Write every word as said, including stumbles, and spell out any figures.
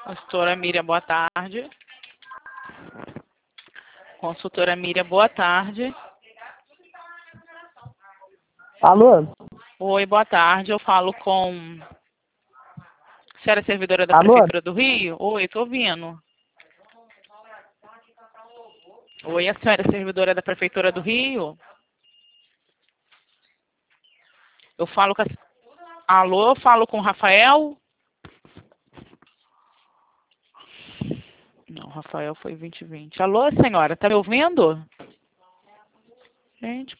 Consultora Miriam, boa tarde. Consultora Miriam, boa tarde. Alô? Oi, boa tarde. Eu falo com... A senhora é servidora da Alô? Prefeitura do Rio? Oi, tô ouvindo. Oi, a senhora é servidora da Prefeitura do Rio? Eu falo com a... Alô, eu falo com o Rafael? Não, Rafael foi vinte e vinte. Alô, senhora, tá me ouvindo? Gente,